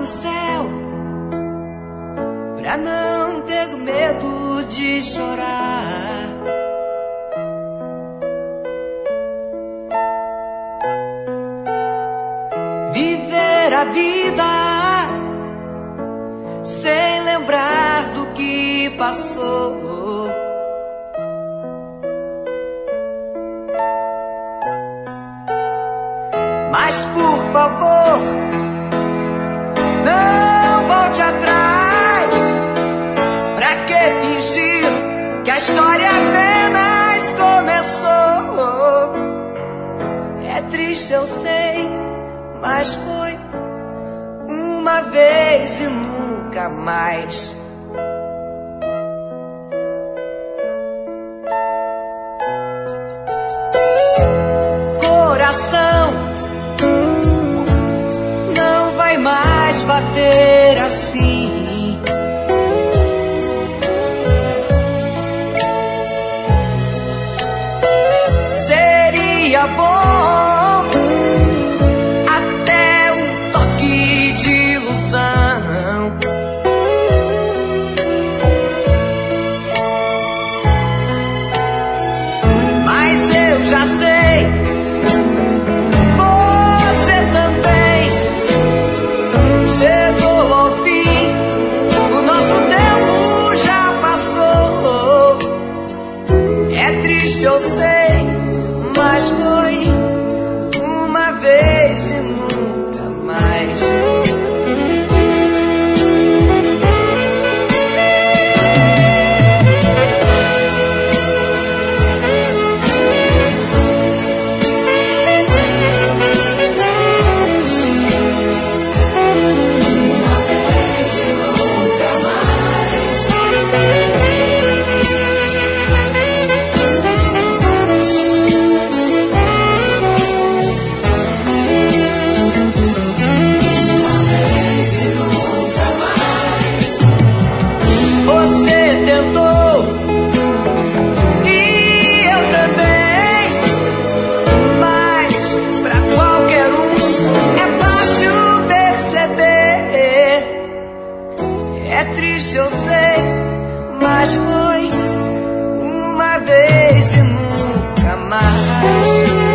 do céu, pra não ter medo de chorar. Viver a vida sem lembrar do que passou. Mas por favor, não volte atrás. Pra que fingir que a história apenas começou? É triste, eu sei, mas foi uma vez e nunca mais. Coração não vai mais bater assim. Seria bom até um toque de ilusão. Mas eu já sei, você também. Chegou ao fim, o nosso tempo já passou. É triste, eu sei, mas foi uma vez e nunca mais. Você tentou e eu também, mas pra qualquer um é fácil perceber. É triste, eu sei, mas foi uma vez e nunca mais.